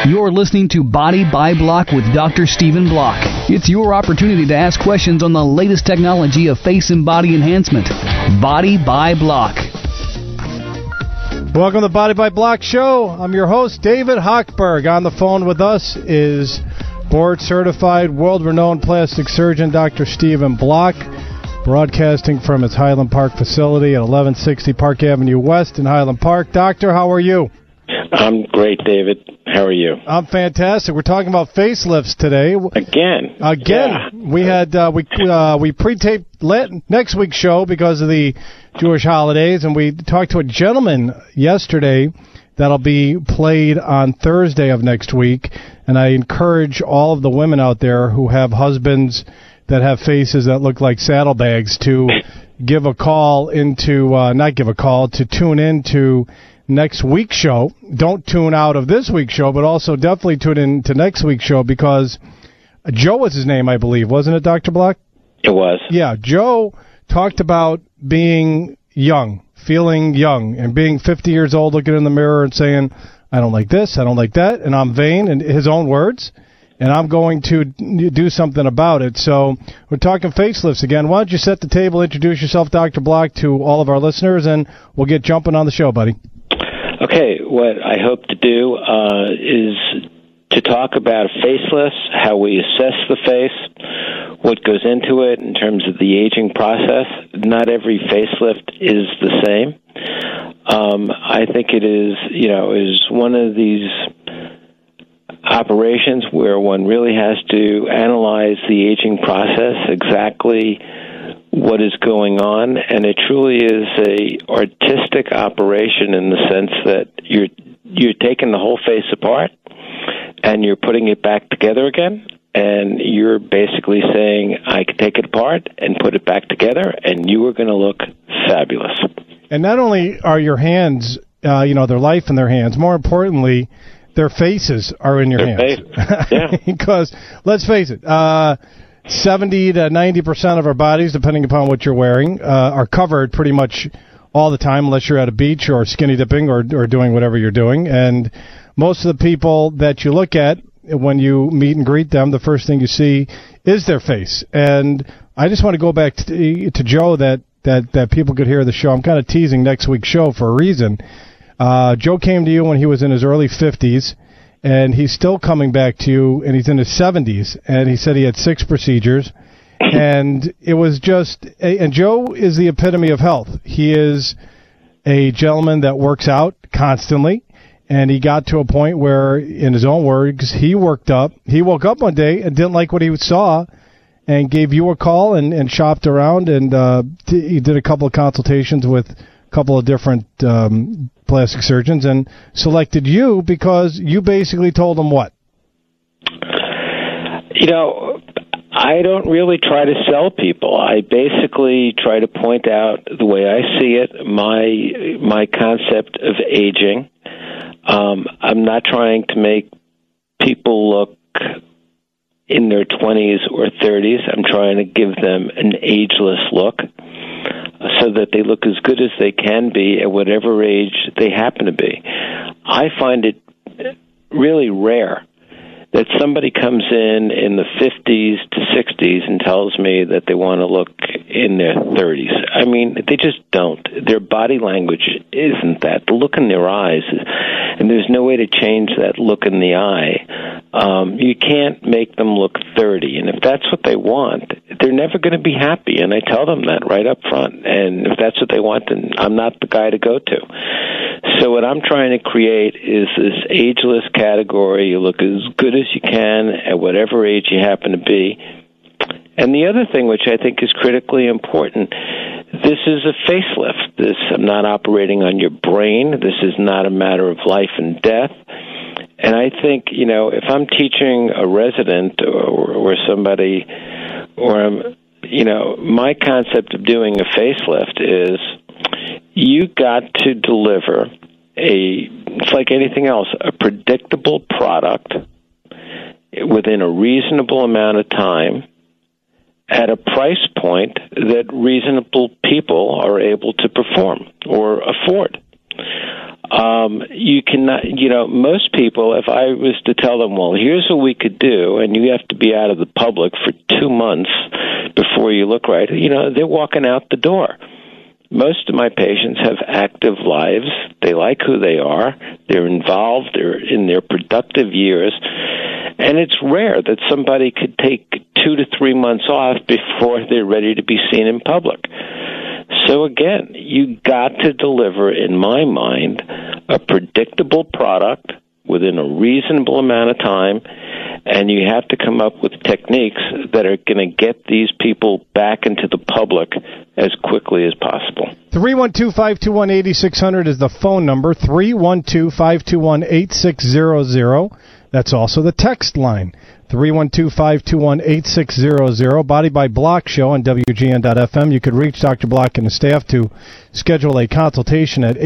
You're listening to Body by Block with Dr. Stephen Block. It's your opportunity to ask questions on the latest technology of face and body enhancement. Body by Block. Welcome to the Body by Block show. I'm your host, David Hochberg. On the phone with us is board-certified, world-renowned plastic surgeon, Dr. Stephen Block, broadcasting from his Highland Park facility at 1160 Park Avenue West in Highland Park. Doctor, how are you? I'm great, David. How are you? I'm fantastic. We're talking about facelifts today. Again. Yeah. We had we pre-taped next week's show because of the Jewish holidays, and we talked to a gentleman yesterday that'll be played on Thursday of next week. And I encourage all of the women out there who have husbands that have faces that look like saddlebags to give a call into to tune into next week's show. Don't tune out of this week's show, but also definitely tune in to next week's show because Joe was his name, I believe. Wasn't it, Dr. Block? It was. Yeah, Joe talked about being young, feeling young, and being 50 years old, looking in the mirror and saying, I don't like this, I don't like that, and I'm vain, in his own words, and I'm going to do something about it. So we're talking facelifts again. Why don't you set the table, introduce yourself, Dr. Block, to all of our listeners, and we'll get jumping on the show, buddy. Okay, what I hope to do is to talk about facelifts, how we assess the face, what goes into it in terms of the aging process. Not every facelift is the same. I think it is one of these operations where one really has to analyze the aging process, exactly what is going on, and it truly is a artistic operation in the sense that you're taking the whole face apart and you're putting it back together again, and you're basically saying, I can take it apart and put it back together, and you are going to look fabulous. And not only are your hands, their life in their hands, more importantly, their faces are in your hands. Yeah. Because, let's face it, 70 to 90% of our bodies, depending upon what you're wearing, are covered pretty much all the time, unless you're at a beach or skinny dipping or doing whatever you're doing. And most of the people that you look at when you meet and greet them, the first thing you see is their face. And I just want to go back to Joe that people could hear the show. I'm kind of teasing next week's show for a reason. Joe came to you when he was in his early 50s. And he's still coming back to you, and he's in his 70s, and he said he had 6 procedures, and it was just, and Joe is the epitome of health. He is a gentleman that works out constantly, and he got to a point where, in his own words, he woke up one day and didn't like what he saw, and gave you a call and shopped around, and he did a couple of consultations with a couple of different plastic surgeons and selected you because you basically told them what? I don't really try to sell people. I basically try to point out the way I see it, my concept of aging. I'm not trying to make people look in their 20s or 30s. I'm trying to give them an ageless look, so that they look as good as they can be at whatever age they happen to be. I find it really rare that somebody comes in the 50s to 60s and tells me that they want to look in their 30s. I mean, they just don't. Their body language isn't that. The look in their eyes, and there's no way to change that look in the eye. You can't make them look 30, and if that's what they want, they're never going to be happy, and I tell them that right up front. And if that's what they want, then I'm not the guy to go to. So what I'm trying to create is this ageless category. You look as good as you can at whatever age you happen to be. And the other thing, which I think is critically important, this is a facelift. I'm not operating on your brain. This is not a matter of life and death. And I think, if I'm teaching a resident or somebody, my concept of doing a facelift is you got to deliver it's like anything else, a predictable product within a reasonable amount of time at a price point that reasonable people are able to perform or afford. You cannot, most people, if I was to tell them, well, here's what we could do, and you have to be out of the public for 2 months before you look right, they're walking out the door. Most of my patients have active lives. They like who they are. They're involved. They're in their productive years. And it's rare that somebody could take 2 to 3 months off before they're ready to be seen in public. So again, you got to deliver, in my mind, a predictable product within a reasonable amount of time, and you have to come up with techniques that are going to get these people back into the public as quickly as possible. 312-521-8600 is the phone number, 312-521-8600. That's also the text line, 312-521-8600. Body by Block show on WGN.FM. You could reach Dr. Block and the staff to schedule a consultation at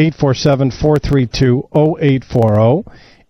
847-432-0840,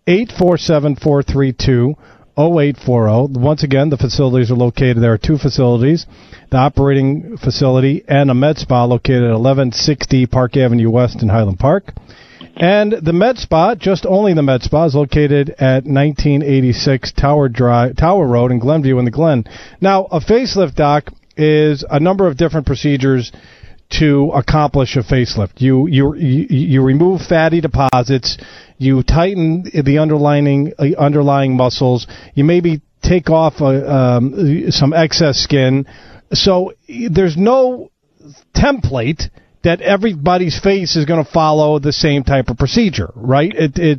847-432-0840. Once again, the facilities are located. There are 2 facilities, the operating facility and a med spa located at 1160 Park Avenue West in Highland Park. And the med spa, just only the med spa, is located at 1986 Tower Road in Glenview in the Glen. Now, a facelift, Doc, is a number of different procedures to accomplish a facelift. You remove fatty deposits, you tighten the underlying muscles, you maybe take off some excess skin. So there's no template that everybody's face is going to follow the same type of procedure, right?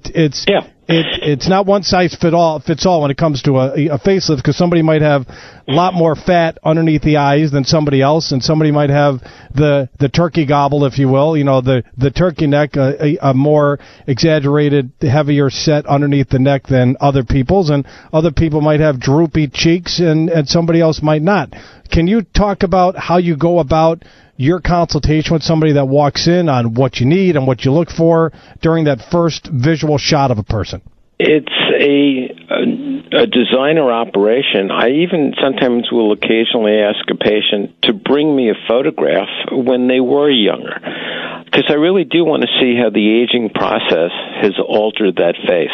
It's not one size fits all when it comes to a facelift, because somebody might have a lot more fat underneath the eyes than somebody else, and somebody might have the turkey gobble, if you will, the turkey neck, a more exaggerated, heavier set underneath the neck than other people's, and other people might have droopy cheeks, and somebody else might not. Can you talk about how you go about your consultation with somebody that walks in on what you need and what you look for during that first visual shot of a person? It's a designer operation. I even sometimes will occasionally ask a patient to bring me a photograph when they were younger, because I really do want to see how the aging process has altered that face.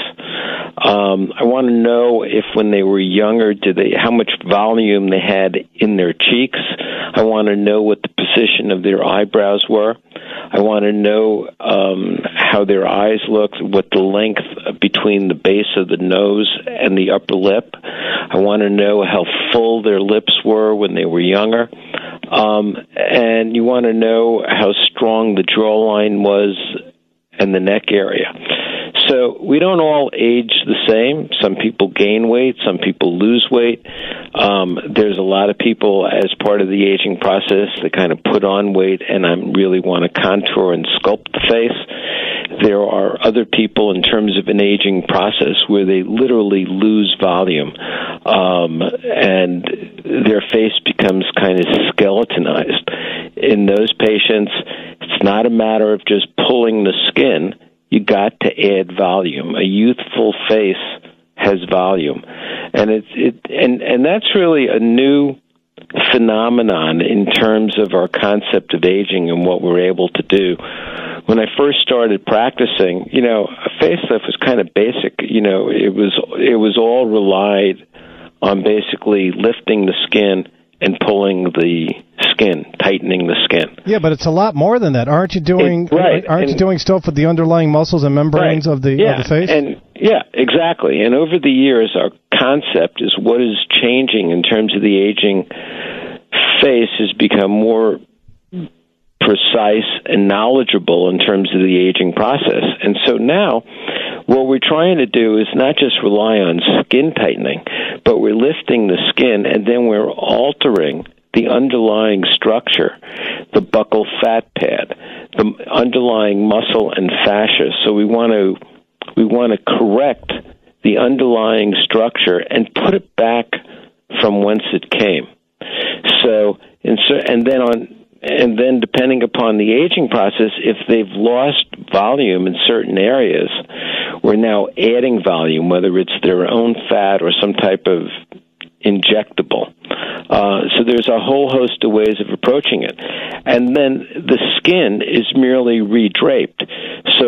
I want to know if when they were younger, how much volume they had in their cheeks. I want to know what the position of their eyebrows were. I want to know how their eyes looked, what the length between the base of the nose and the upper lip. I want to know how full their lips were when they were younger. And you want to know how strong the jawline was and the neck area. So we don't all age the same. Some people gain weight, some people lose weight. There's a lot of people, as part of the aging process, that kind of put on weight and I really want to contour and sculpt the face. There are other people, in terms of an aging process, where they literally lose volume and their face becomes kind of skeletonized. In those patients, it's not a matter of just pulling the skin. You got to add volume. A youthful face has volume, and and that's really a new phenomenon in terms of our concept of aging and what we're able to do. When I first started practicing, a facelift was kind of basic. It was all relied on basically lifting the skin and pulling the skin, tightening the skin. Yeah, but it's a lot more than that. Aren't you doing you doing stuff with the underlying muscles and membranes of the face? Yeah, exactly. And over the years, our concept is what is changing in terms of the aging face has become more precise and knowledgeable in terms of the aging process. And so now what we're trying to do is not just rely on skin tightening, but we're lifting the skin and then we're altering the underlying structure, the buccal fat pad, the underlying muscle and fascia. So we want to correct the underlying structure and put it back from whence it came. And then depending upon the aging process, if they've lost volume in certain areas, we're now adding volume, whether it's their own fat or some type of injectable. So there's a whole host of ways of approaching it. And then the skin is merely redraped. So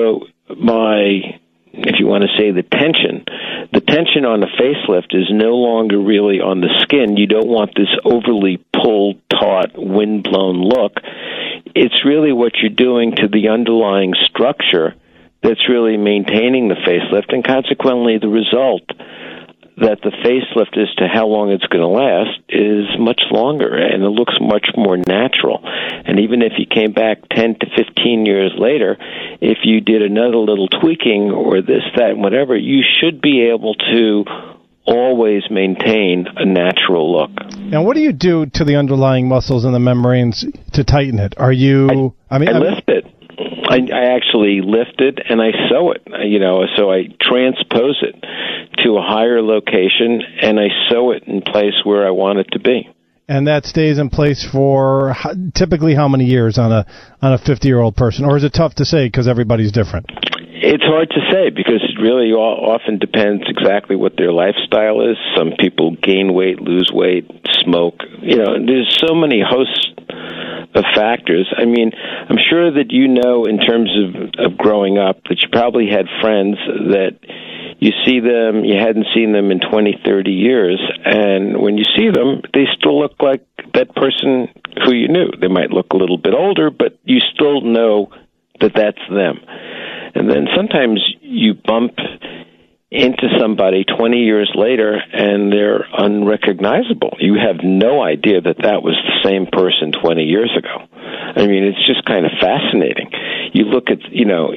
if you want to say the tension on the facelift is no longer really on the skin. You don't want this overly pulled, taut, wind-blown look. It's really what you're doing to the underlying structure that's really maintaining the facelift, and consequently the result that the facelift as to how long it's going to last is much longer, and it looks much more natural. And even if you came back 10 to 15 years later, if you did another little tweaking or this, that, and whatever, you should be able to always maintain a natural look. And what do you do to the underlying muscles in the membranes to tighten it? Are you... I lift it. I actually lift it and I sew it, so I transpose it to a higher location and I sew it in place where I want it to be. And that stays in place for typically how many years on a 50-year-old person? Or is it tough to say because everybody's different? It's hard to say because it really often depends exactly what their lifestyle is. Some people gain weight, lose weight, smoke. There's so many hosts of factors. I mean, I'm sure that in terms of growing up, that you probably had friends that you see them, you hadn't seen them in 20, 30 years, and when you see them, they still look like that person who you knew. They might look a little bit older, but you still know that that's them. And then sometimes you bump into somebody 20 years later and they're unrecognizable. You have no idea that was the same person 20 years ago. I mean, it's just kind of fascinating. You look at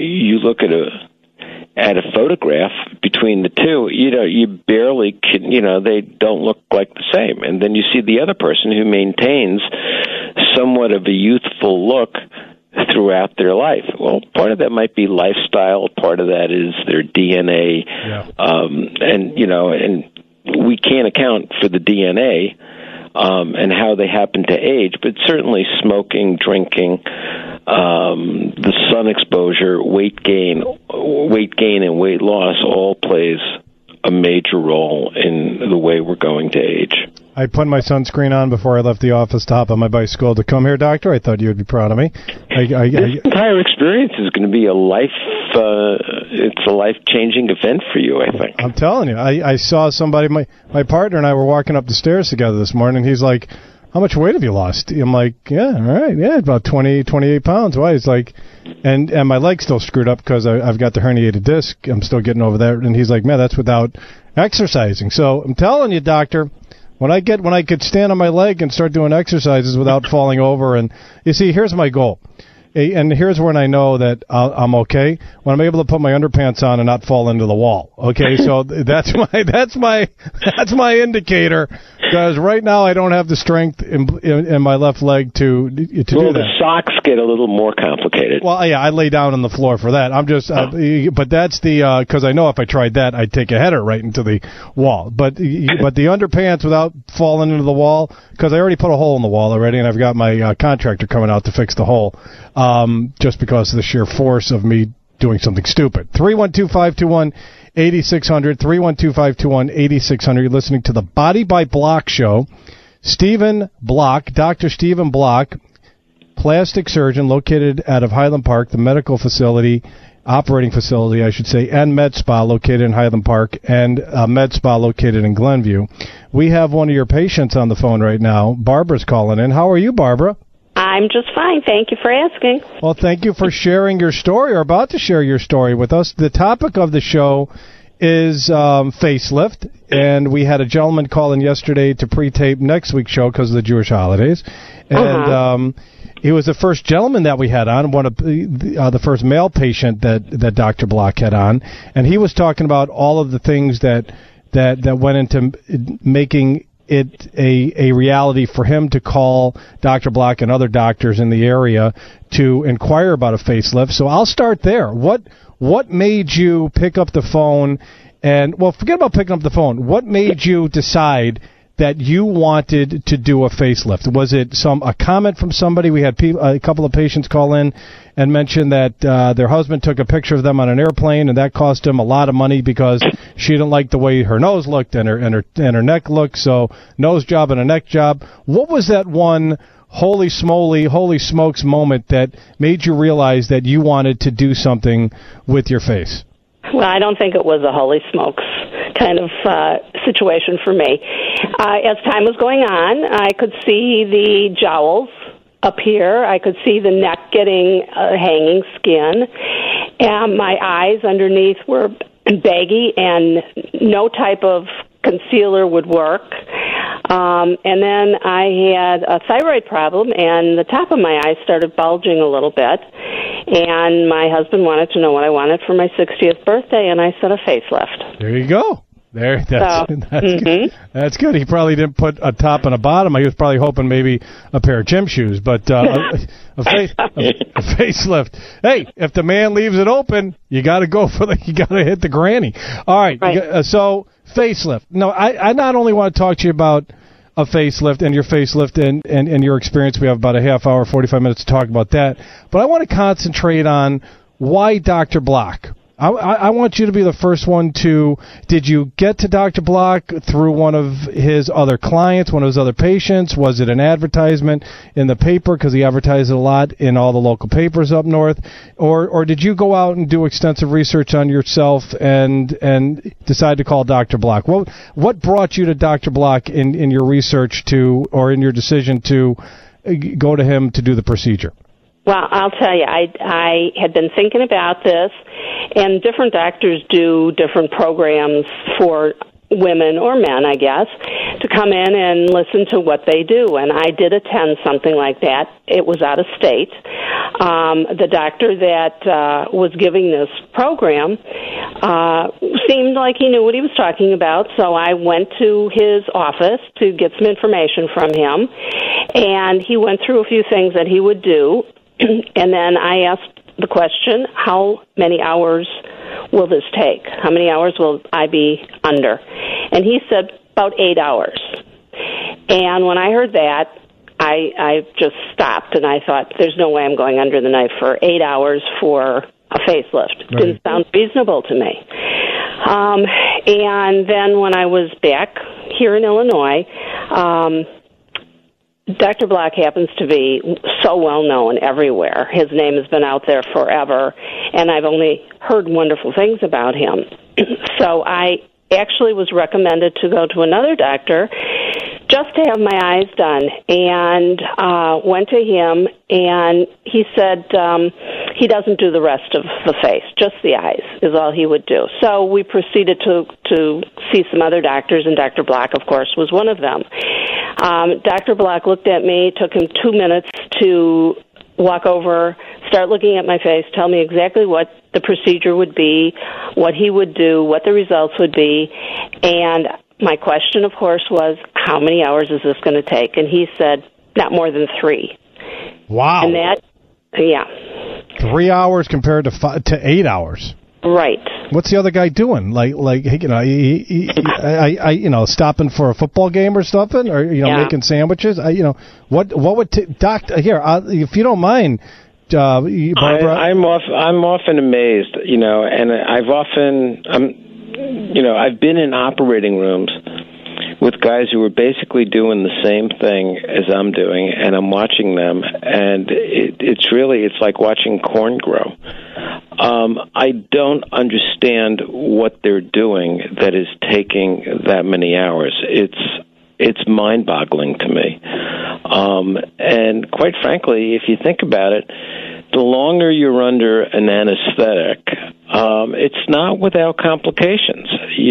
a photograph between the two, you barely can, they don't look like the same. And then you see the other person who maintains somewhat of a youthful look throughout their life. Well, part of that might be lifestyle, part of that is their DNA, and we can't account for the DNA and how they happen to age, but certainly smoking, drinking, the sun exposure, weight gain and weight loss all plays a major role in the way we're going to age. I put my sunscreen on before I left the office to hop on my bicycle to come here, Doctor. I thought you would be proud of me. This entire experience is going to be a life-changing event for you, I think. I'm telling you. I saw somebody, my partner and I were walking up the stairs together this morning, and he's like, how much weight have you lost? I'm like, yeah, all right, yeah, about 28 pounds. Why? He's like, and my leg's still screwed up because I've got the herniated disc. I'm still getting over that. And he's like, man, that's without exercising. So I'm telling you, Doctor, when I could stand on my leg and start doing exercises without falling over, and you see, here's my goal. And here's when I know that I'm okay, when I'm able to put my underpants on and not fall into the wall. Okay, so that's my indicator, because right now I don't have the strength in my left leg to do that. The socks get a little more complicated. Well, yeah, I lay down on the floor for that. I'm just, but that's the because I know if I tried that, I'd take a header right into the wall. But the underpants without falling into the wall, because I already put a hole in the wall already, and I've got my contractor coming out to fix the hole. Just because of the sheer force of me doing something stupid. 312-521-8600, 312-521-8600. You're listening to the Body by Block show. Stephen Block, Dr. Stephen Block, plastic surgeon located out of Highland Park, the medical facility, operating facility, I should say, and med spa located in Highland Park, and med spa located in Glenview. We have one of your patients on the phone right now. Barbara's calling in. How are you, Barbara? I'm just fine. Thank you for asking. Well, thank you for sharing your story, or about to share your story with us. The topic of the show is facelift, and we had a gentleman call in yesterday to pre-tape next week's show because of the Jewish holidays. And he was the first gentleman that we had on, one of the first male patient that Dr. Block had on, and he was talking about all of the things that went into making it a reality for him to call Dr. Block and other doctors in the area to inquire about a facelift. So I'll start there. What made you pick up the phone and, well, forget about picking up the phone. What made you decide that you wanted to do a facelift? Was it a comment from somebody? We had a couple of patients call in and mention that their husband took a picture of them on an airplane, and that cost him a lot of money because she didn't like the way her nose looked and her neck looked. So nose job and a neck job. What was that one holy smokes moment that made you realize that you wanted to do something with your face? Well, I don't think it was a holy smokes kind of situation for me. As time was going on, I could see the jowls appear. I could see the neck getting hanging skin. And my eyes underneath were baggy, and no type of concealer would work. And then I had a thyroid problem, and the top of my eyes started bulging a little bit. And my husband wanted to know what I wanted for my 60th birthday, and I said a facelift. There you go. That's good. That's good. He probably didn't put a top and a bottom. He was probably hoping maybe a pair of gym shoes, but a facelift. Hey, if the man leaves it open, you got to you got to hit the granny. All right. So facelift. No, I not only want to talk to you about a facelift and your facelift and your experience. We have about a half hour, 45 minutes to talk about that. But I want to concentrate on why Dr. Block. I want you to be the first one to, did you get to Dr. Block through one of his other clients, one of his other patients? Was it an advertisement in the paper because he advertised it a lot in all the local papers up north? Or did you go out and do extensive research on yourself and decide to call Dr. Block? What brought you to Dr. Block in your research or in your decision to go to him to do the procedure? Well, I'll tell you, I had been thinking about this, and different doctors do different programs for women or men, I guess, to come in and listen to what they do. And I did attend something like that. It was out of state. The doctor that was giving this program seemed like he knew what he was talking about, so I went to his office to get some information from him, and he went through a few things that he would do. And then I asked the question, how many hours will this take? How many hours will I be under? And he said about 8 hours. And when I heard that, I just stopped, and I thought, there's no way I'm going under the knife for 8 hours for a facelift. It didn't sound reasonable to me. And then when I was back here in Illinois, Dr. Block happens to be so well known everywhere. His name has been out there forever, and I've only heard wonderful things about him. So I actually was recommended to go to another doctor just to have my eyes done, and went to him, and he said he doesn't do the rest of the face, just the eyes is all he would do. So we proceeded to see some other doctors, and Dr. Block, of course, was one of them. Dr. Block looked at me, took him 2 minutes to walk over, start looking at my face, tell me exactly what the procedure would be, what he would do, what the results would be, and my question, of course, was, how many hours is this going to take? And he said, not more than 3. Wow. And that, yeah. 3 hours compared to 8 hours. Right. What's the other guy doing? Like you know, he stopping for a football game or something, or making sandwiches. What would here? If you don't mind, Barbara. I'm often amazed, and I've been in operating rooms with guys who are basically doing the same thing as I'm doing, and I'm watching them, and it's like watching corn grow. I don't understand what they're doing that is taking that many hours. It's mind-boggling to me. And quite frankly, if you think about it, the longer you're under an anesthetic, it's not without complications.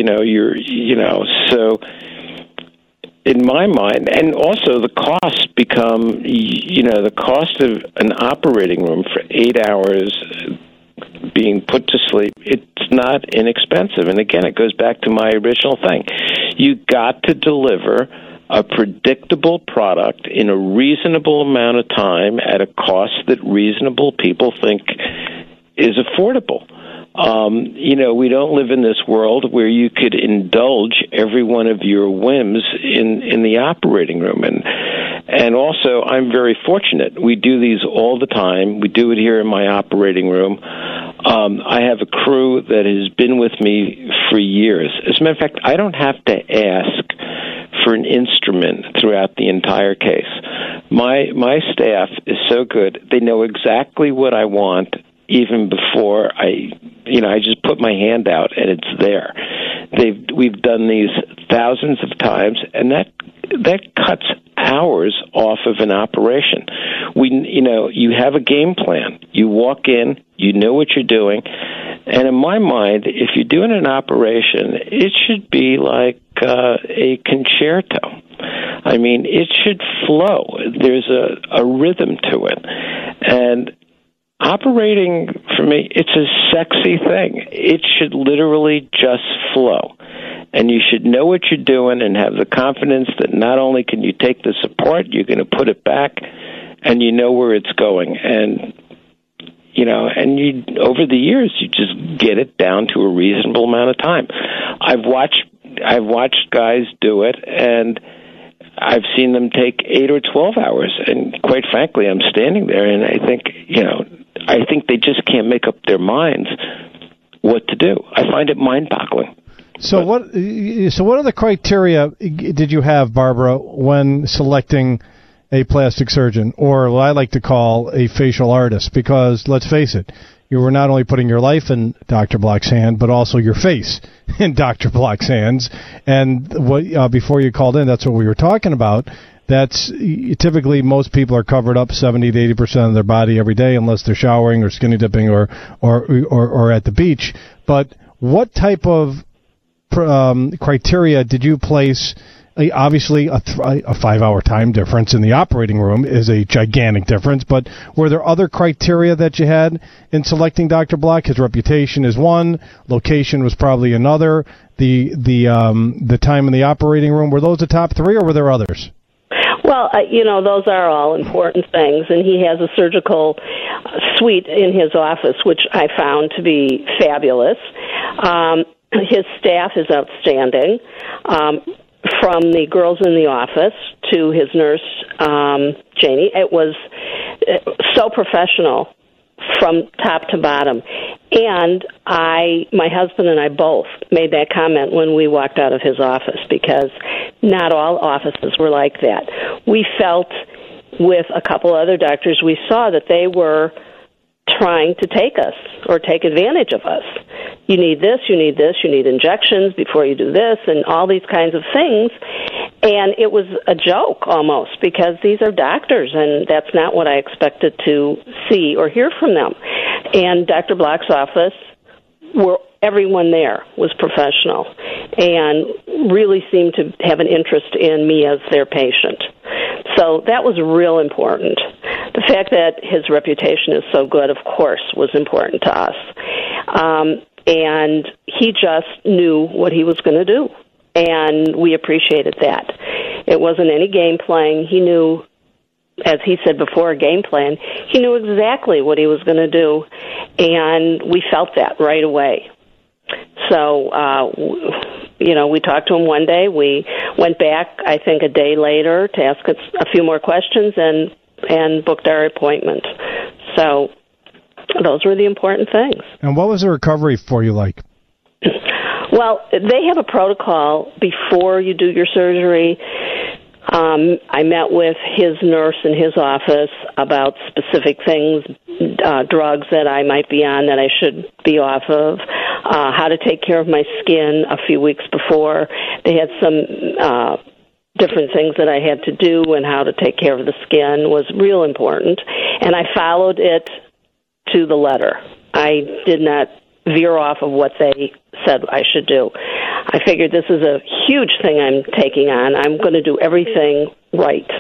So in my mind, and also the costs become, the cost of an operating room for 8 hours being put to sleep, it's not inexpensive. And again, it goes back to my original thing. You got to deliver a predictable product in a reasonable amount of time at a cost that reasonable people think is affordable. We don't live in this world where you could indulge every one of your whims in the operating room. And also, I'm very fortunate. We do these all the time. We do it here in my operating room. I have a crew that has been with me for years. As a matter of fact, I don't have to ask for an instrument throughout the entire case. My staff is so good. They know exactly what I want even before I just put my hand out and it's there. We've done these thousands of times, and that cuts hours off of an operation. You have a game plan. You walk in, you know what you're doing, and in my mind, if you're doing an operation, it should be like a concerto. I mean, it should flow. There's a rhythm to it, and operating, for me, it's a sexy thing. It should literally just flow. And you should know what you're doing and have the confidence that not only can you take this apart, you're going to put it back, and you know where it's going. And, over the years, you just get it down to a reasonable amount of time. I've watched guys do it, and I've seen them take 8 or 12 hours. And quite frankly, I'm standing there, and I think they just can't make up their minds what to do. I find it mind-boggling. So what are the criteria did you have, Barbara, when selecting a plastic surgeon, or what I like to call a facial artist? Because let's face it, you were not only putting your life in Dr. Block's hand, but also your face in Dr. Block's hands. And before you called in, that's what we were talking about. That's typically most people are covered up 70 to 80% of their body every day, unless they're showering or skinny dipping or at the beach. But what type of criteria did you place? Obviously, a 5-hour time difference in the operating room is a gigantic difference, but were there other criteria that you had in selecting Dr. Block? His reputation is one, location was probably another, the time in the operating room, were those the top three, or were there others? Well, those are all important things, and he has a surgical suite in his office, which I found to be fabulous. His staff is outstanding. From the girls in the office to his nurse, Janie, it was so professional from top to bottom. And my husband and I both made that comment when we walked out of his office, because not all offices were like that. We felt with a couple other doctors we saw that they were trying to take us or take advantage of us. You need this, you need this, you need injections before you do this, and all these kinds of things. And it was a joke almost, because these are doctors, and that's not what I expected to see or hear from them. And Dr. Block's office, everyone there was professional and really seemed to have an interest in me as their patient. So that was real important. The fact that his reputation is so good, of course, was important to us. And he just knew what he was going to do, and we appreciated that. It wasn't any game playing. He knew, as he said before, a game plan. He knew exactly what he was going to do, and we felt that right away. So, we talked to him one day. We went back, I think, a day later to ask us a few more questions and booked our appointment. So those were the important things. And what was the recovery for you like? Well, they have a protocol before you do your surgery. I met with his nurse in his office about specific things, drugs that I might be on that I should be off of, how to take care of my skin a few weeks before. They had some different things that I had to do, and how to take care of the skin was real important. And I followed it to the letter. I did not veer off of what they said I should do. I figured this is a huge thing I'm taking on. I'm going to do everything right.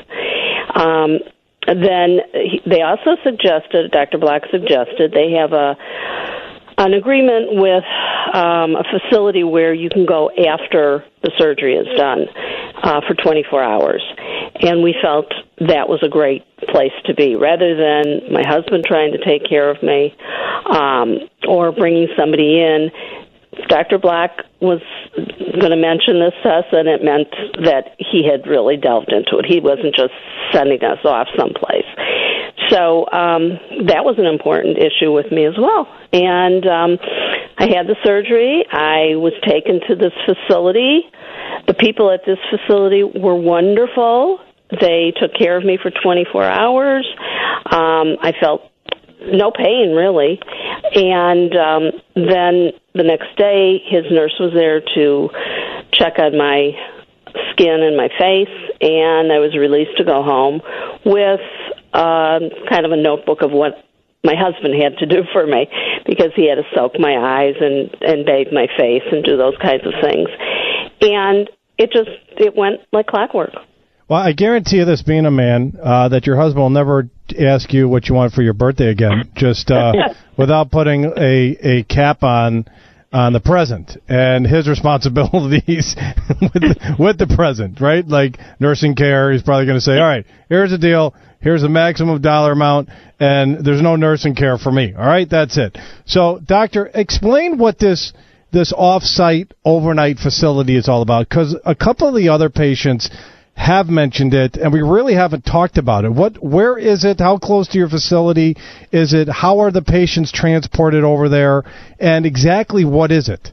Then they also suggested, Dr. Block suggested, they have an agreement with a facility where you can go after the surgery is done for 24 hours. And we felt that was a great place to be, rather than my husband trying to take care of me or bringing somebody in. Dr. Block was going to mention this to us, and it meant that he had really delved into it. He wasn't just sending us off someplace. So that was an important issue with me as well. And I had the surgery. I was taken to this facility. The people at this facility were wonderful. they took care of me for 24 hours. I felt no pain, really. And then the next day, his nurse was there to check on my skin and my face, and I was released to go home with kind of a notebook of what my husband had to do for me, because he had to soak my eyes and bathe my face and do those kinds of things. And it went like clockwork. Well, I guarantee you this, being a man, that your husband will never ask you what you want for your birthday again, just without putting a cap on the present and his responsibilities with the present, right? Like nursing care, he's probably going to say, all right, here's the deal. Here's the maximum dollar amount, and there's no nursing care for me. All right, that's it. So, doctor, explain what this off-site overnight facility is all about, because a couple of the other patients have mentioned it, and we really haven't talked about it. Where is it? How close to your facility is it? How are the patients transported over there? And exactly what is it?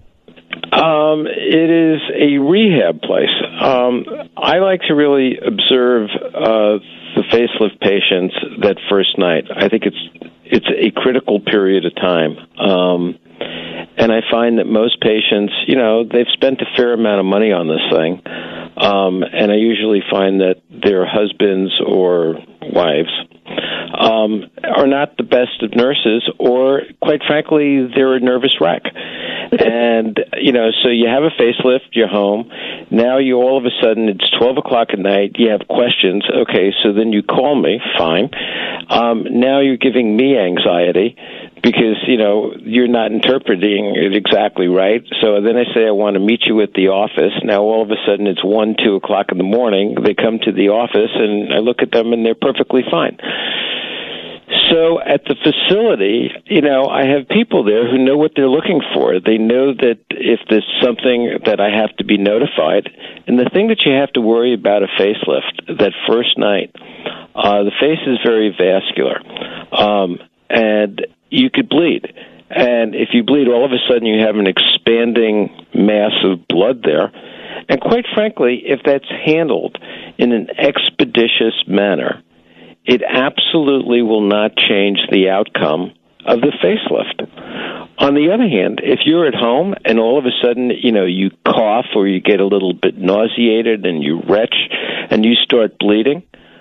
It is a rehab place. I like to really observe the facelift patients that first night. I think it's a critical period of time. And I find that most patients, they've spent a fair amount of money on this thing. And I usually find that their husbands or wives are not the best of nurses, or, quite frankly, they're a nervous wreck. And, so you have a facelift, you're home. Now you all of a sudden, it's 12 o'clock at night, you have questions. Okay, so then you call me, fine. Now you're giving me anxiety because, you're not interpreting it exactly right. So then I say I want to meet you at the office. Now all of a sudden it's 1, 2 o'clock in the morning. They come to the office and I look at them and they're perfectly fine. So at the facility, I have people there who know what they're looking for. They know that if there's something that I have to be notified. And the thing that you have to worry about a facelift, that first night, the face is very vascular. And you could bleed. And if you bleed, all of a sudden you have an expanding mass of blood there. And quite frankly, if that's handled in an expeditious manner, it absolutely will not change the outcome of the facelift. On the other hand, if you're at home and all of a sudden, you cough or you get a little bit nauseated and you retch and you start bleeding,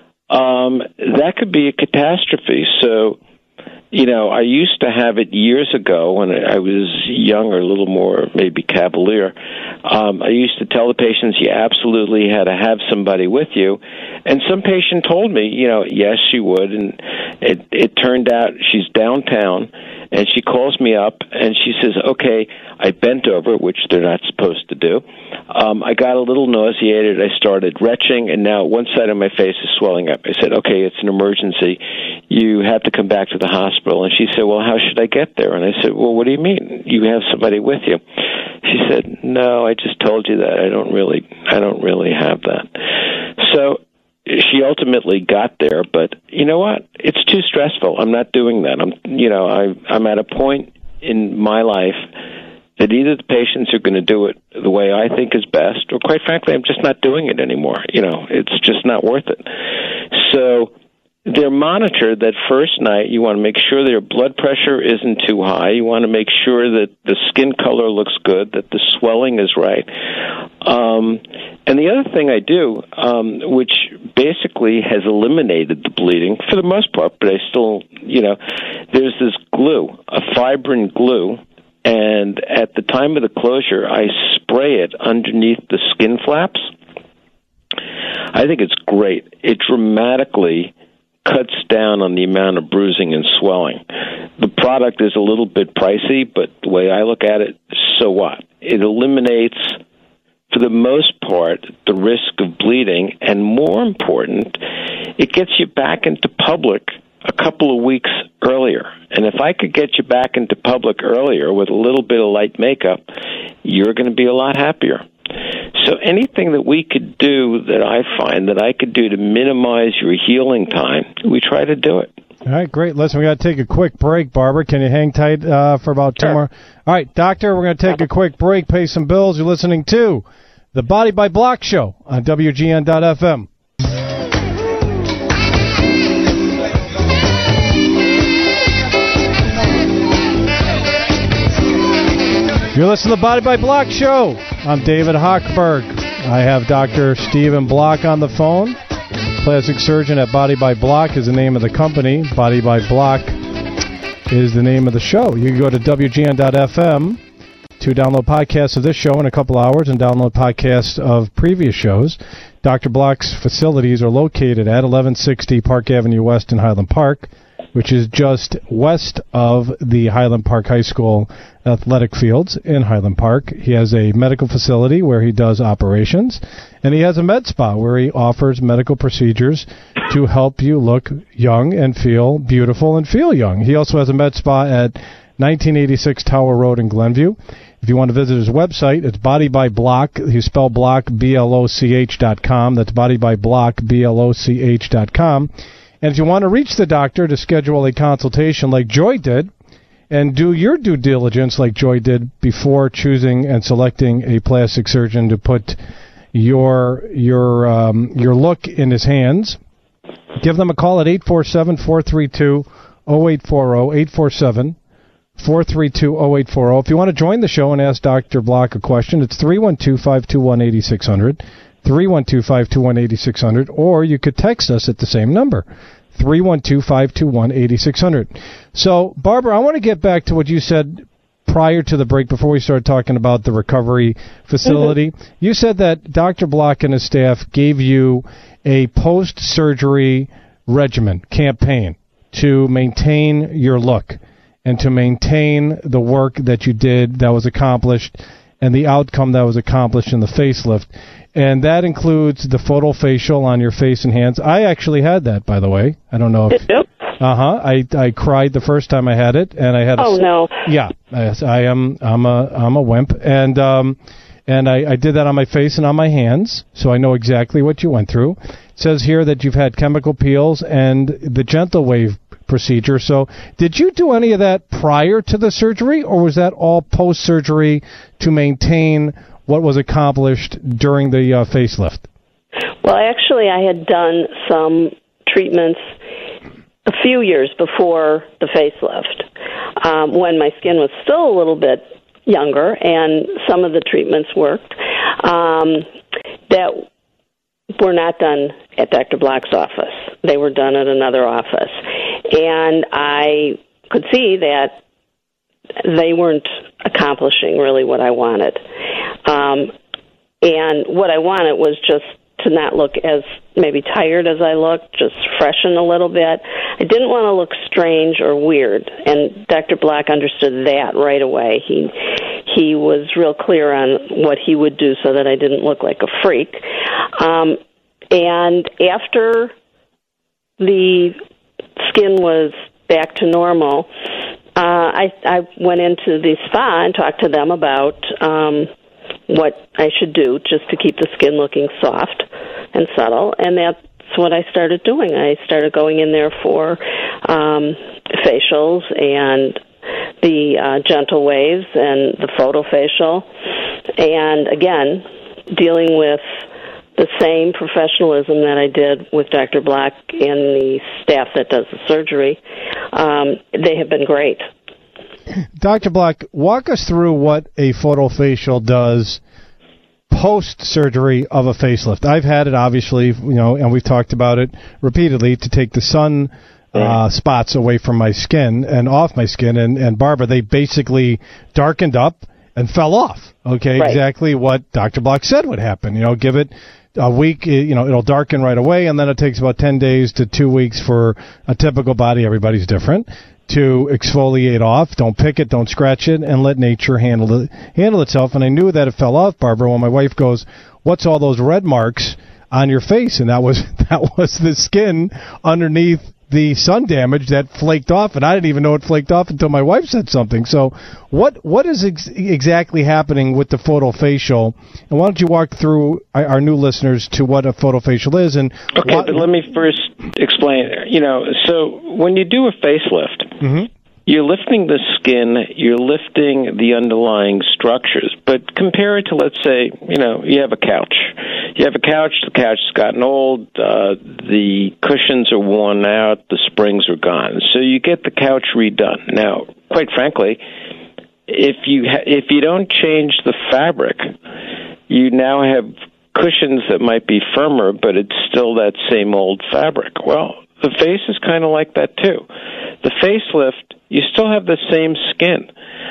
that could be a catastrophe. So, I used to have it years ago when I was young, or a little more maybe cavalier. I used to tell the patients you absolutely had to have somebody with you. And some patient told me, yes, she would. And it turned out she's downtown, and she calls me up, and she says, okay, I bent over, which they're not supposed to do. I got a little nauseated. I started retching, and now one side of my face is swelling up. I said, okay, it's an emergency. You have to come back to the hospital. And she said, well, how should I get there? And I said, well, what do you mean? You have somebody with you. She said, no, I just told you that. I don't really have that. So she ultimately got there, but you know what? It's too stressful. I'm not doing that. I'm at a point in my life that either the patients are going to do it the way I think is best, or quite frankly, I'm just not doing it anymore. It's just not worth it. So they're monitored that first night. You want to make sure their blood pressure isn't too high. You want to make sure that the skin color looks good, that the swelling is right. And the other thing I do, which basically has eliminated the bleeding for the most part, but I still, there's this glue, a fibrin glue, and at the time of the closure, I spray it underneath the skin flaps. I think it's great. It dramatically cuts down on the amount of bruising and swelling. The product is a little bit pricey, but the way I look at it, so what? It eliminates, for the most part, the risk of bleeding, and more important, it gets you back into public a couple of weeks earlier. And if I could get you back into public earlier with a little bit of light makeup, you're going to be a lot happier. So anything that we could do, that I find that I could do to minimize your healing time, we try to do it. All right, great. Listen, we got to take a quick break, Barbara. Can you hang tight for about 2 more? All right, doctor, we're going to take a quick break, pay some bills. You're listening to the Body by Block Show on WGN.FM. You're listening to the Body by Block Show. I'm David Hochberg. I have Dr. Stephen Block on the phone. Plastic surgeon at Body by Block is the name of the company. Body by Block is the name of the show. You can go to WGN.FM to download podcasts of this show in a couple hours and download podcasts of previous shows. Dr. Block's facilities are located at 1160 Park Avenue West in Highland Park, which is just west of the Highland Park High School athletic fields in Highland Park. He has a medical facility where he does operations, and he has a med spa where he offers medical procedures to help you look young and feel beautiful and feel young. He also has a med spa at 1986 Tower Road in Glenview. If you want to visit his website, it's Body by Block. You spell Block, BLOCH.com. That's Body by Block, BLOCH.com. And if you want to reach the doctor to schedule a consultation like Joy did, and do your due diligence like Joy did before choosing and selecting a plastic surgeon to put your look in his hands, give them a call at 847-432-0840, 847-432-0840. If you want to join the show and ask Dr. Block a question, it's 312-521-8600, 312-521-8600, or you could text us at the same number, 312-521-8600. So, Barbara, I want to get back to what you said prior to the break, before we started talking about the recovery facility. Mm-hmm. You said that Dr. Block and his staff gave you a post-surgery regimen, campaign, to maintain your look and to maintain the work that you did that was accomplished and the outcome that was accomplished in the facelift. And that includes the photofacial on your face and hands. I actually had that, by the way. I don't know if... Yep. I cried the first time I had it, and I had. No. Yeah, I'm a wimp, and I did that on my face and on my hands, so I know exactly what you went through. It says here that you've had chemical peels and the gentle wave procedure. So, did you do any of that prior to the surgery, or was that all post-surgery to maintain what was accomplished during the facelift? Well, actually, I had done some treatments a few years before the facelift, when my skin was still a little bit younger, and some of the treatments worked that were not done at Dr. Block's office. They were done at another office. And I could see that they weren't accomplishing really what I wanted. And what I wanted was just to not look as maybe tired as I looked, just freshen a little bit. I didn't want to look strange or weird, and Dr. Block understood that right away. He was real clear on what he would do so that I didn't look like a freak. And after the skin was back to normal, I went into the spa and talked to them about what I should do just to keep the skin looking soft and subtle, and that's what I started doing. I started going in there for facials and the gentle waves and the photofacial, and again, dealing with the same professionalism that I did with Dr. Block and the staff that does the surgery. They have been great. Dr. Block, walk us through what a photofacial does post-surgery of a facelift. I've had it, obviously, and we've talked about it repeatedly, to take the sun spots away from my skin and off my skin. And Barbara, they basically darkened up and fell off. Okay, right. Exactly what Dr. Block said would happen. Give it a week, it'll darken right away, and then it takes about 10 days to 2 weeks for a typical body. Everybody's different. To exfoliate off, don't pick it, don't scratch it, and let nature handle itself. And I knew that it fell off, Barbara, when my wife goes, "What's all those red marks on your face?" And that was the skin underneath the sun damage that flaked off, and I didn't even know it flaked off until my wife said something. So what is exactly happening with the photofacial? And why don't you walk through our new listeners to what a photofacial is? And okay, but let me first explain. So when you do a facelift, mm-hmm. You're lifting the skin, you're lifting the underlying structures. But compare it to, let's say, you have a couch. You have a couch, the couch has gotten old, the cushions are worn out, the springs are gone. So you get the couch redone. Now, quite frankly, if you don't change the fabric, you now have cushions that might be firmer, but it's still that same old fabric. Well, the face is kind of like that too. The facelift, you still have the same skin.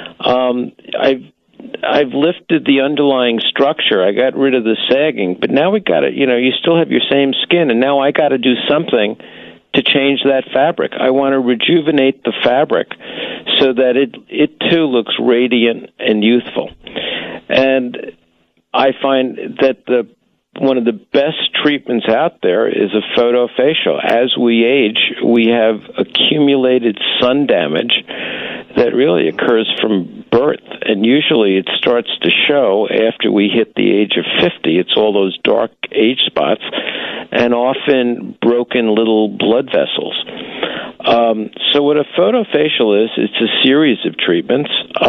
I've lifted the underlying structure. I got rid of the sagging, but now we got it. You still have your same skin, and now I got to do something to change that fabric. I want to rejuvenate the fabric so that it too looks radiant and youthful. And I find that one of the best treatments out there is a photofacial. As we age, we have accumulated sun damage that really occurs from birth, and usually it starts to show after we hit the age of 50. It's all those dark age spots and often broken little blood vessels. So what a photofacial is, it's a series of treatments,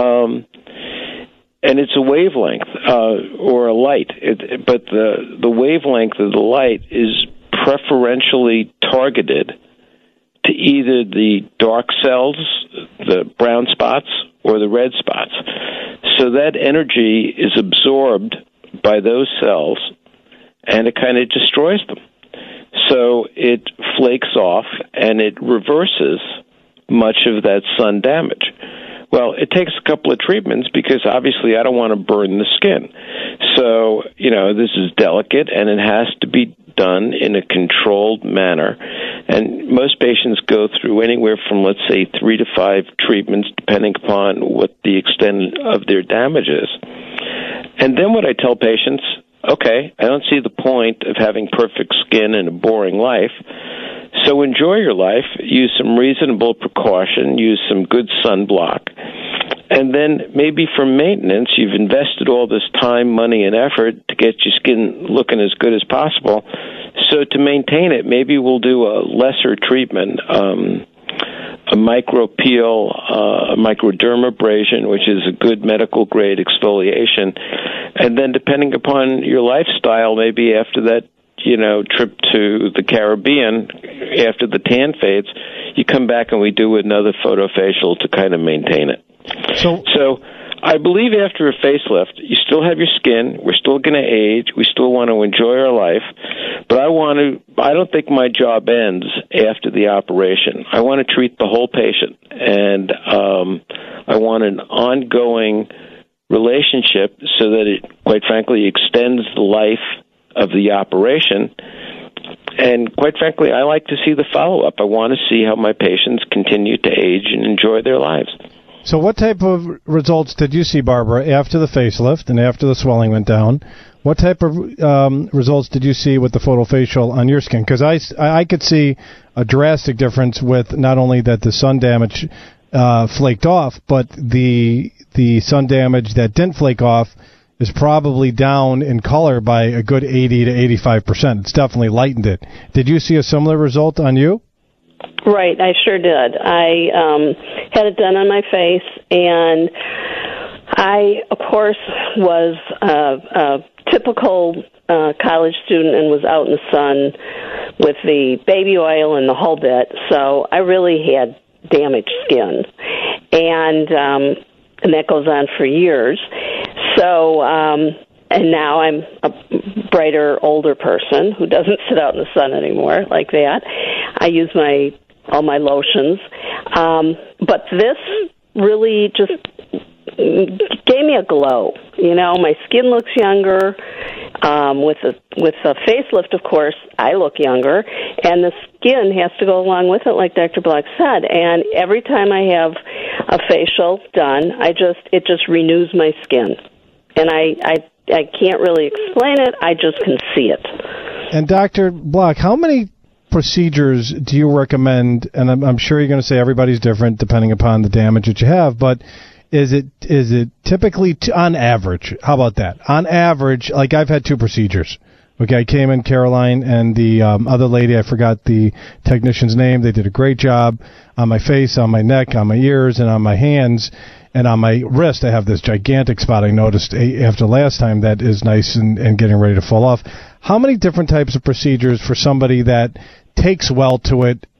and it's a wavelength or a light. But the wavelength of the light is preferentially targeted to either the dark cells, the brown spots, or the red spots. So that energy is absorbed by those cells, and it kind of destroys them. So it flakes off, and it reverses much of that sun damage. Well, it takes a couple of treatments because obviously I don't want to burn the skin. So, this is delicate, and it has to be done in a controlled manner. And most patients go through anywhere from, let's say, 3 to 5 treatments, depending upon what the extent of their damage is. And then what I tell patients, okay, I don't see the point of having perfect skin and a boring life. So enjoy your life, use some reasonable precaution, use some good sunblock, and then maybe for maintenance, you've invested all this time, money, and effort to get your skin looking as good as possible. So to maintain it, maybe we'll do a lesser treatment, a micropeel, a microdermabrasion, which is a good medical-grade exfoliation. And then depending upon your lifestyle, maybe after that, trip to the Caribbean, after the tan fades, you come back and we do another photofacial to kind of maintain it. So I believe after a facelift, you still have your skin. We're still going to age. We still want to enjoy our life. But I don't think my job ends after the operation. I want to treat the whole patient. And I want an ongoing relationship so that it, quite frankly, extends the life of the operation. And quite frankly, I like to see the follow-up. I want to see how my patients continue to age and enjoy their lives. So what type of results did you see, Barbara, after the facelift and after the swelling went down? What type of results did you see with the photofacial on your skin? Because I could see a drastic difference with not only that the sun damage flaked off, but the sun damage that didn't flake off is probably down in color by a good 80 to 85%. It's definitely lightened it. Did you see a similar result on you? Right, I sure did. I had it done on my face, and I, of course, was a typical college student and was out in the sun with the baby oil and the whole bit, so I really had damaged skin. And that goes on for years. So, and now I'm a brighter, older person who doesn't sit out in the sun anymore like that. I use all my lotions. But this really just gave me a glow. My skin looks younger. With a facelift, of course, I look younger, and the skin has to go along with it, like Dr. Block said. And every time I have a facial done, it just renews my skin. And I can't really explain it. I just can see it. And Dr. Block, how many procedures do you recommend? And I'm sure you're going to say everybody's different depending upon the damage that you have, but is it typically on average? How about that? On average, like I've had 2 procedures. Okay, I came in, Caroline, and the other lady, I forgot the technician's name. They did a great job on my face, on my neck, on my ears, and on my hands. And on my wrist, I have this gigantic spot I noticed after last time that is nice and getting ready to fall off. How many different types of procedures for somebody that takes well to it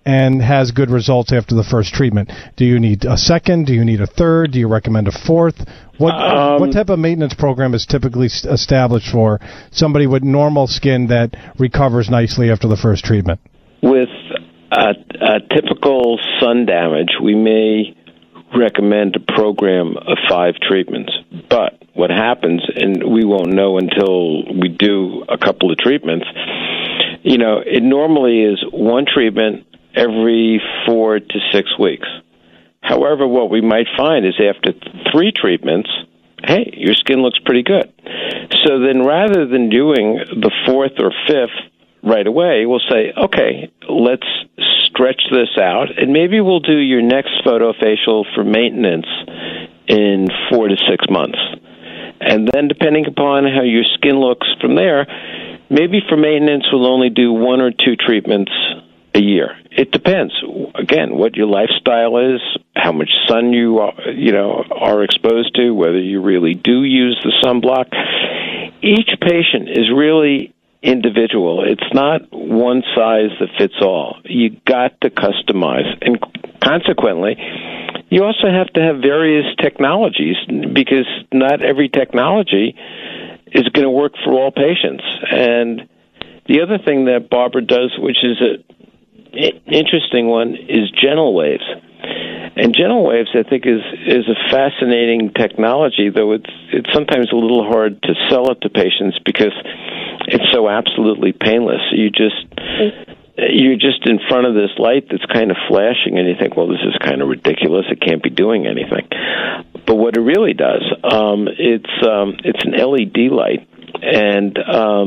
and has good results after the first treatment? Do you need a second? Do you need a third? Do you recommend a fourth? What type of maintenance program is typically established for somebody with normal skin that recovers nicely after the first treatment? With a typical sun damage, we may recommend a program of 5 treatments. But what happens, and we won't know until we do a couple of treatments, it normally is 1 treatment every 4 to 6 weeks. However, what we might find is after 3 treatments, hey, your skin looks pretty good. So then rather than doing the 4th or 5th right away, we'll say, okay, let's stretch this out, and maybe we'll do your next photofacial for maintenance in 4 to 6 months. And then depending upon how your skin looks from there, maybe for maintenance we'll only do 1 or 2 treatments a year. It depends, again, what your lifestyle is, how much sun you are exposed to, whether you really do use the sunblock. Each patient is really individual. It's not one size that fits all. You got to customize, and consequently, you also have to have various technologies, because not every technology is going to work for all patients. And the other thing that Barbara does, which is an interesting one, is gentle waves. And gentle waves, I think, is a fascinating technology, though it's sometimes a little hard to sell it to patients because it's so absolutely painless. You're just in front of this light that's kind of flashing, and you think, well, this is kind of ridiculous. It can't be doing anything. But what it really does, it's an LED light, and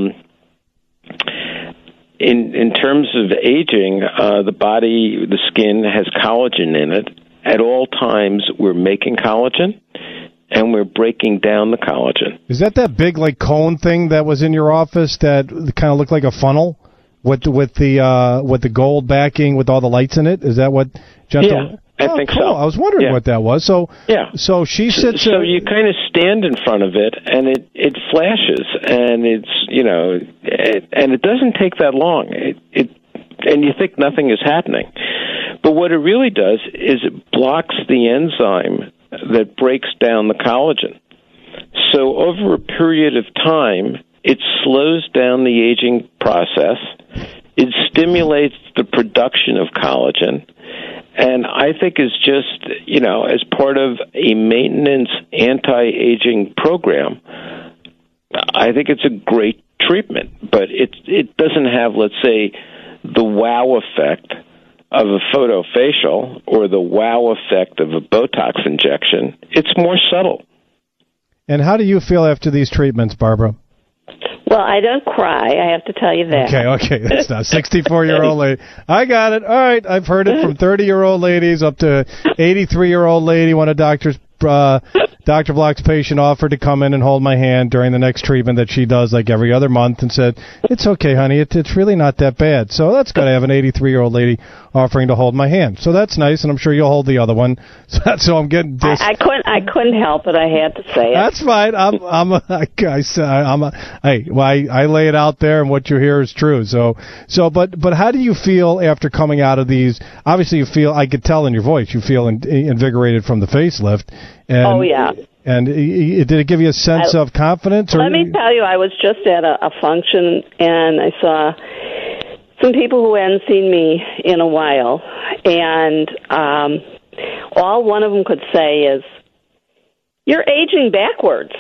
in terms of aging, the skin has collagen in it. At all times, we're making collagen, and we're breaking down the collagen. Is that big like cone thing that was in your office that kind of looked like a funnel with the gold backing with all the lights in it? Is that what? Yeah, I think cool. so. I was wondering what that was. So yeah. So she sits. So you kind of stand in front of it, and it flashes, and and it doesn't take that long. And you think nothing is happening. But what it really does is it blocks the enzyme that breaks down the collagen. So over a period of time, it slows down the aging process. It stimulates the production of collagen. And I think is just, as part of a maintenance anti-aging program, I think it's a great treatment. But it doesn't have, let's say, the wow effect of a photofacial or the wow effect of a Botox injection. It's more subtle. And how do you feel after these treatments, Barbara? Well, I don't cry, I have to tell you that. Okay, that's not 64-year-old lady. I got it. All right, I've heard it from 30-year-old ladies up to 83-year-old lady. One of Dr. Block's patient offered to come in and hold my hand during the next treatment that she does like every other month and said, it's okay, honey, it's really not that bad. So that's good to have an 83-year-old lady offering to hold my hand. So that's nice, and I'm sure you'll hold the other one. So I'm getting I couldn't help it. I had to say it. That's fine. I lay it out there, and what you hear is true. But how do you feel after coming out of these? Obviously, I could tell in your voice, you feel invigorated from the facelift. And, yeah. And did it give you a sense of confidence? Let me tell you, I was just at a function, and I saw some people who hadn't seen me in a while, and all one of them could say is, "You're aging backwards."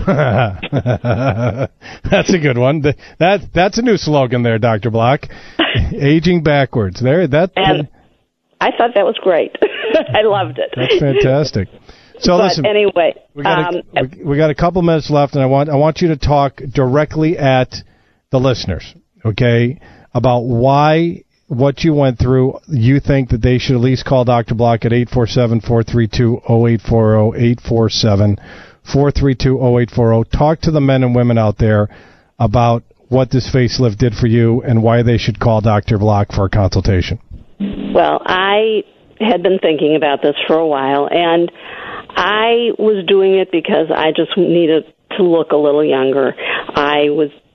That's a good one. That's a new slogan there, Dr. Block. Aging backwards. And I thought that was great. I loved it. That's fantastic. So listen, anyway, we got a couple minutes left, and I want you to talk directly at the listeners, okay, about why what you went through. You think that they should at least call Dr. Block at 847-432-0840, 847-432-0840. Talk to the men and women out there about what this facelift did for you and why they should call Dr. Block for a consultation. Well, I had been thinking about this for a while, and I was doing it because I just needed to look a little younger. I was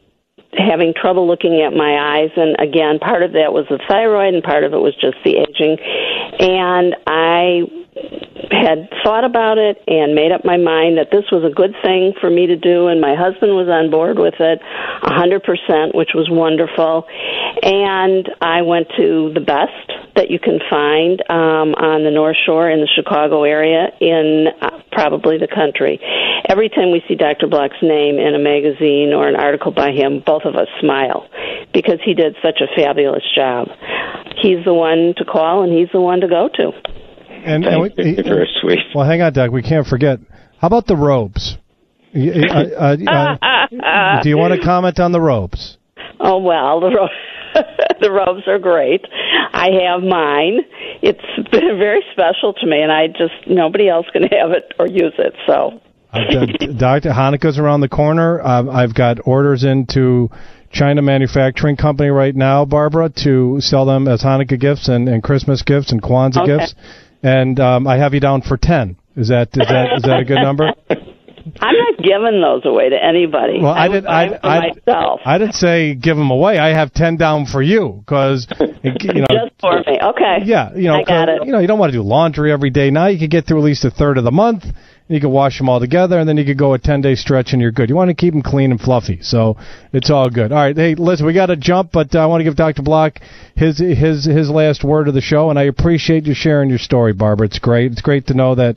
having trouble looking at my eyes, and again, part of that was the thyroid and part of it was just the aging. And I had thought about it and made up my mind that this was a good thing for me to do, and my husband was on board with it 100%, which was wonderful. And I went to the best that you can find on the North Shore in the Chicago area, in probably the country. Every time we see Dr. Block's name in a magazine or an article by him, both of us smile because he did such a fabulous job. He's the one to call, and he's the one to go to. And very sweet. Well, hang on, Doc. We can't forget. How about the robes? Do you want to comment on the robes? Oh, well, the robes are great. I have mine. It's been very special to me, and nobody else can have it or use it. So, Dr. Hanukkah's around the corner. I've got orders into China Manufacturing Company right now, Barbara, to sell them as Hanukkah gifts and Christmas gifts and Kwanzaa gifts. And I have you down for 10. Is that a good number? I'm not giving those away to anybody. Well, I didn't say give them away. I have 10 down for you because just for me. Okay. Yeah, I got it. You don't want to do laundry every day. Now you can get through at least a third of the month. And you can wash them all together, and then you could go a 10-day stretch, and you're good. You want to keep them clean and fluffy, so it's all good. All right, hey, listen, we got to jump, but I want to give Dr. Block his last word of the show, and I appreciate you sharing your story, Barbara. It's great. It's great to know that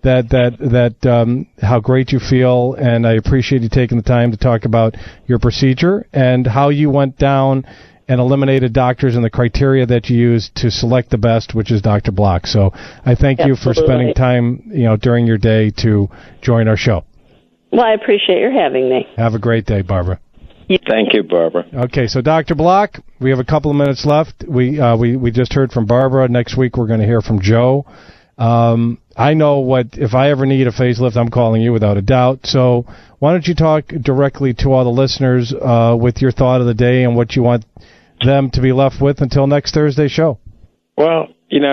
how great you feel, and I appreciate you taking the time to talk about your procedure and how you went down and eliminated doctors and the criteria that you used to select the best, which is Dr. Block. So I thank you for spending time, during your day to join our show. Well, I appreciate your having me. Have a great day, Barbara. Thank you, Barbara. Okay, so Dr. Block, we have a couple of minutes left. We just heard from Barbara. Next week we're going to hear from Joe. I know if I ever need a facelift, I'm calling you without a doubt. So why don't you talk directly to all the listeners with your thought of the day and what you want them to be left with until next Thursday's show? Well,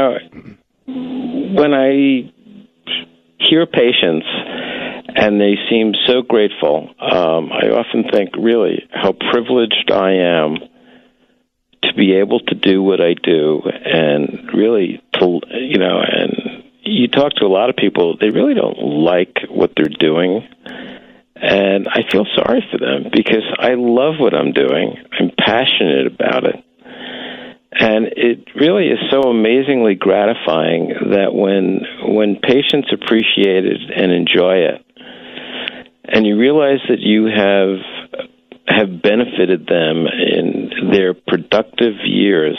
when I hear patients and they seem so grateful, I often think really how privileged I am to be able to do what I do, and really and you talk to a lot of people, they really don't like what they're doing. And I feel sorry for them because I love what I'm doing. I'm passionate about it. And it really is so amazingly gratifying that when patients appreciate it and enjoy it, and you realize that you have benefited them in their productive years,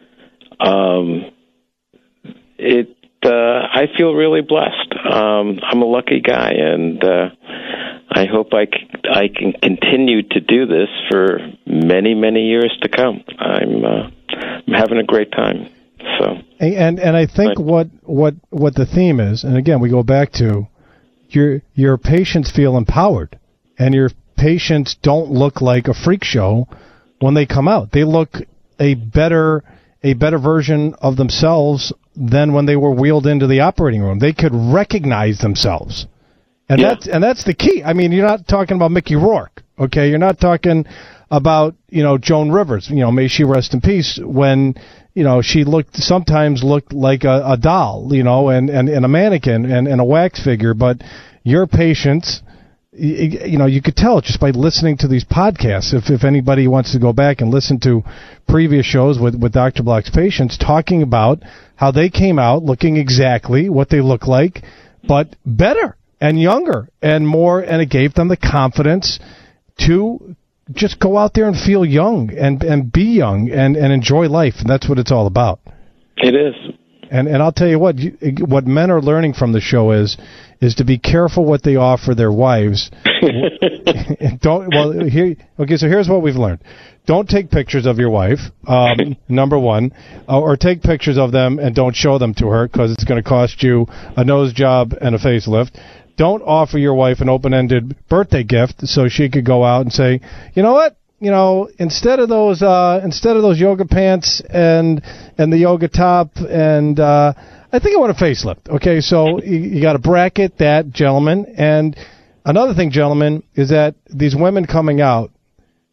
I feel really blessed. I'm a lucky guy, and I hope I can continue to do this for many, many years to come. I'm having a great time. So, and I think what the theme is, and again we go back to your patients feel empowered, and your patients don't look like a freak show when they come out. They look a better version of themselves than when they were wheeled into the operating room. They could recognize themselves. And that's the key. I mean, you're not talking about Mickey Rourke, okay? You're not talking about, Joan Rivers, may she rest in peace, when, she sometimes looked like a doll, and a mannequin and a wax figure. But your patients, you could tell just by listening to these podcasts, if anybody wants to go back and listen to previous shows with Dr. Block's patients talking about how they came out looking exactly what they look like, but better and younger and more, and it gave them the confidence to just go out there and feel young and be young and enjoy life. And that's what it's all about. It is. And I'll tell you what men are learning from the show is to be careful what they offer their wives. So here's what we've learned. Don't take pictures of your wife, number one, or take pictures of them and don't show them to her because it's going to cost you a nose job and a facelift. Don't offer your wife an open-ended birthday gift so she could go out and say, you know what? Instead of those yoga pants and the yoga top, and I think I want a facelift. Okay, so you got to bracket that, gentlemen. And another thing, gentlemen, is that these women coming out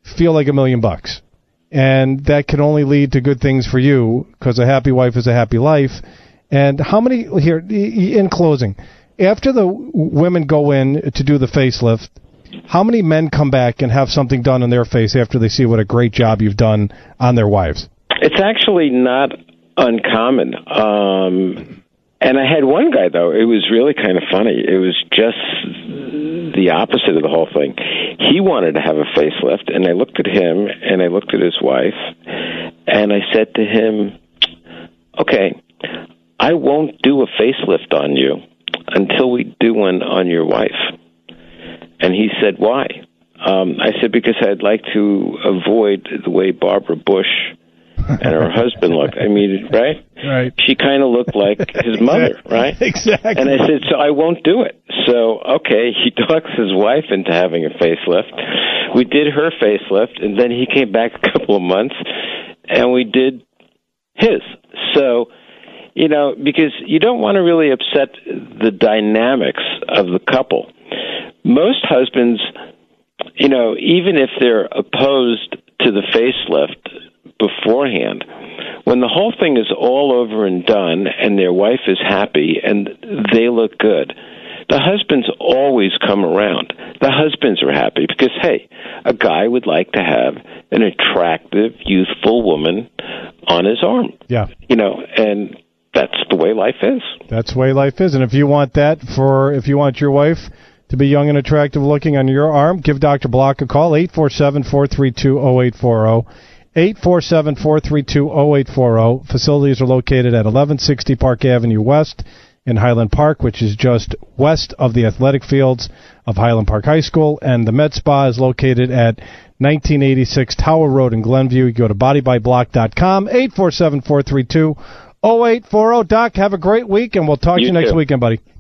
feel like $1 million. And that can only lead to good things for you, because a happy wife is a happy life. And how many, here, in closing, after the women go in to do the facelift, how many men come back and have something done on their face after they see what a great job you've done on their wives? It's actually not uncommon. And I had one guy, though, it was really kind of funny. It was just the opposite of the whole thing. He wanted to have a facelift, and I looked at him, and I looked at his wife, and I said to him, okay, I won't do a facelift on you until we do one on your wife. And he said, why? I said, because I'd like to avoid the way Barbara Bush and her husband looked. I mean, right? Right. She kind of looked like his mother, right? Exactly. And I said, so I won't do it. So, okay, he talks his wife into having a facelift. We did her facelift, and then he came back a couple of months, and we did his. So, you know, because you don't want to really upset the dynamics of the couple. Most husbands, you know, even if they're opposed to the facelift beforehand, when the whole thing is all over and done and their wife is happy and they look good, the husbands always come around. The husbands are happy because, hey, a guy would like to have an attractive, youthful woman on his arm. Yeah. You know, and that's the way life is. That's the way life is. And if you want that if you want your wife to be young and attractive looking on your arm, give Dr. Block a call, 847-432-0840. 847-432-0840. Facilities are located at 1160 Park Avenue West in Highland Park, which is just west of the athletic fields of Highland Park High School. And the Med Spa is located at 1986 Tower Road in Glenview. You go to bodybyblock.com, 847-432-0840. Doc, have a great week, and we'll talk to you next weekend, buddy.